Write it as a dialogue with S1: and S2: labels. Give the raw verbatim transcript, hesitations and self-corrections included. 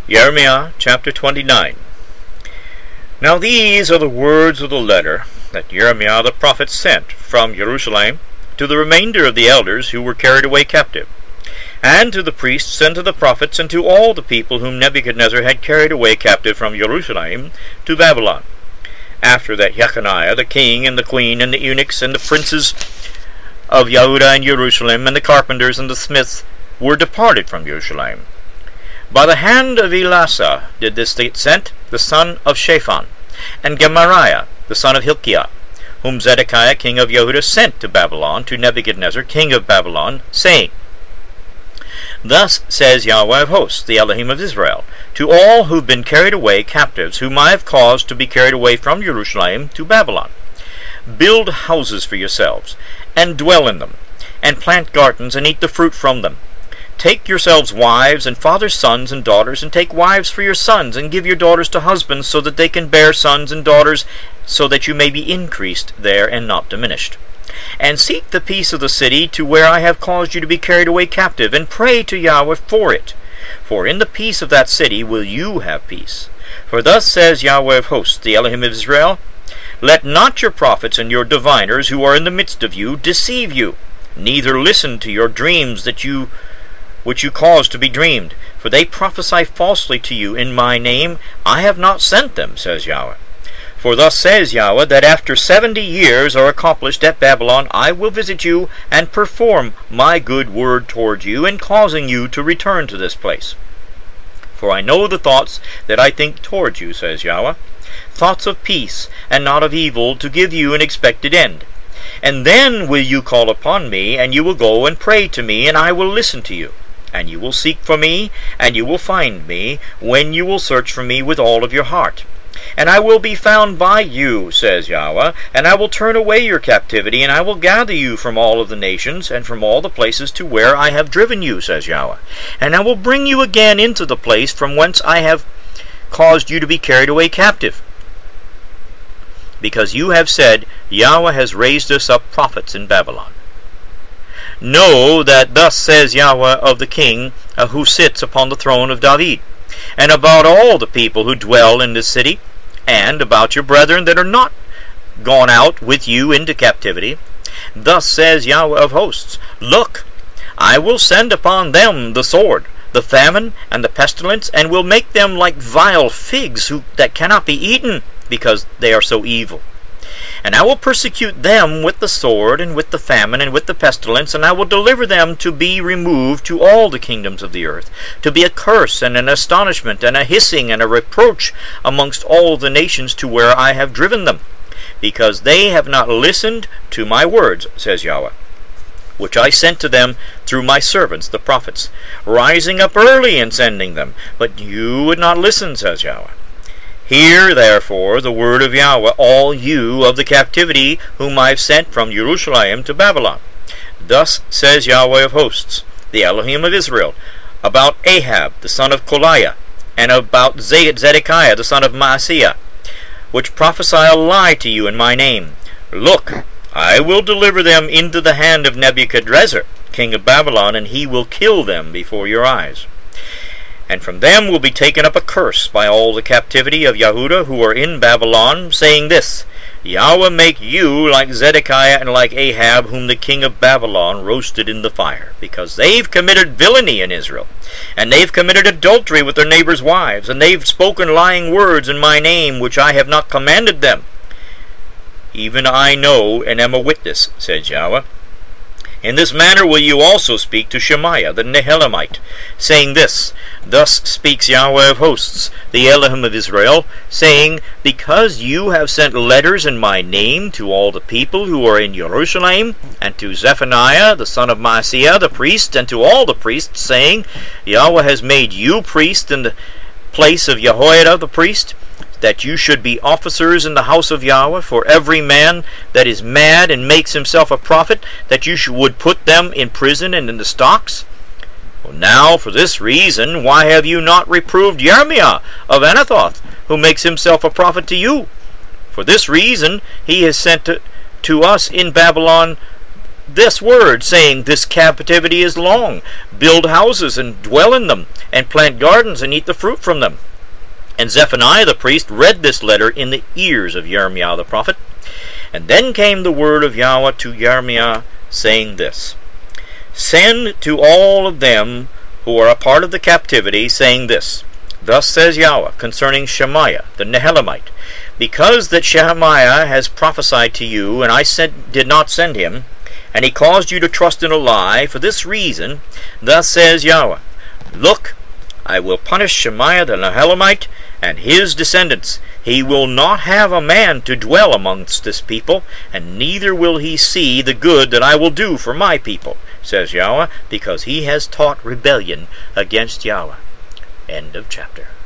S1: Jeremiah chapter twenty-nine. Now these are the words of the letter that Jeremiah the prophet sent from Jerusalem to the remainder of the elders who were carried away captive, and to the priests, and to the prophets, and to all the people whom Nebuchadnezzar had carried away captive from Jerusalem to Babylon, after that Jeconiah the king, and the queen, and the eunuchs, and the princes of Judah and Jerusalem, and the carpenters and the smiths were departed from Jerusalem. By the hand of Elasah did this state sent, the son of Shaphan, and Gemariah, the son of Hilkiah, whom Zedekiah king of Judah sent to Babylon, to Nebuchadnezzar king of Babylon, saying, Thus says Yahweh of hosts, the Elohim of Israel, to all who have been carried away captives, whom I have caused to be carried away from Jerusalem to Babylon, build houses for yourselves, and dwell in them, and plant gardens, and eat the fruit from them. Take yourselves wives, and father sons and daughters, and take wives for your sons, and give your daughters to husbands, so that they can bear sons and daughters, so that you may be increased there and not diminished. And seek the peace of the city to where I have caused you to be carried away captive, and pray to Yahweh for it. For in the peace of that city will you have peace. For thus says Yahweh of hosts, the Elohim of Israel, Let not your prophets and your diviners who are in the midst of you deceive you, neither listen to your dreams that you which you cause to be dreamed, for they prophesy falsely to you in my name. I have not sent them, says Yahweh. For thus says Yahweh, that after seventy years are accomplished at Babylon, I will visit you, and perform my good word toward you, in causing you to return to this place. For I know the thoughts that I think toward you, says Yahweh, thoughts of peace, and not of evil, to give you an expected end. And then will you call upon me, and you will go and pray to me, and I will listen to you. And you will seek for me, and you will find me, when you will search for me with all of your heart. And I will be found by you, says Yahweh, and I will turn away your captivity, and I will gather you from all of the nations, and from all the places to where I have driven you, says Yahweh. And I will bring you again into the place from whence I have caused you to be carried away captive. Because you have said, Yahweh has raised us up prophets in Babylon. Know that thus says Yahweh of the king uh, who sits upon the throne of David, and about all the people who dwell in this city, and about your brethren that are not gone out with you into captivity. Thus says Yahweh of hosts, Look, I will send upon them the sword, the famine, and the pestilence, and will make them like vile figs who, that cannot be eaten, because they are so evil. And I will persecute them with the sword, and with the famine, and with the pestilence, and I will deliver them to be removed to all the kingdoms of the earth, to be a curse, and an astonishment, and a hissing, and a reproach amongst all the nations to where I have driven them, because they have not listened to my words, says Yahweh, which I sent to them through my servants the prophets, rising up early and sending them. But you would not listen, says Yahweh. Hear therefore the word of Yahweh, all you of the captivity whom I have sent from Jerusalem to Babylon. Thus says Yahweh of hosts, the Elohim of Israel, about Ahab the son of Koliah, and about Zedekiah the son of Maaseiah, which prophesy a lie to you in my name. Look, I will deliver them into the hand of Nebuchadnezzar, king of Babylon, and he will kill them before your eyes. And from them will be taken up a curse by all the captivity of Yehudah who are in Babylon, saying this, Yahweh make you like Zedekiah and like Ahab, whom the king of Babylon roasted in the fire, because they've committed villainy in Israel, and they've committed adultery with their neighbors' wives, and they've spoken lying words in my name, which I have not commanded them. Even I know and am a witness, says Yahweh. In this manner will you also speak to Shemaiah the Nehelamite, saying this, Thus speaks Yahweh of hosts, the Elohim of Israel, saying, Because you have sent letters in my name to all the people who are in Jerusalem, and to Zephaniah the son of Maaseiah the priest, and to all the priests, saying, Yahweh has made you priest in the place of Jehoiada the priest, that you should be officers in the house of Yahweh, for every man that is mad and makes himself a prophet, that you would put them in prison and in the stocks? Well, now, for this reason, why have you not reproved Jeremiah of Anathoth, who makes himself a prophet to you? For this reason he has sent to, to us in Babylon this word, saying, This captivity is long. Build houses and dwell in them, and plant gardens and eat the fruit from them. And Zephaniah the priest read this letter in the ears of Jeremiah the prophet. And then came the word of Yahweh to Jeremiah, saying this, Send to all of them who are a part of the captivity, saying this, Thus says Yahweh concerning Shemaiah the Nehelamite, Because that Shemaiah has prophesied to you, and I sent, did not send him, and he caused you to trust in a lie, for this reason, thus says Yahweh, Look, I will punish Shemaiah the Nehelamite and his descendants. He will not have a man to dwell amongst this people, and neither will he see the good that I will do for my people, says Yahweh, because he has taught rebellion against Yahweh. End of chapter.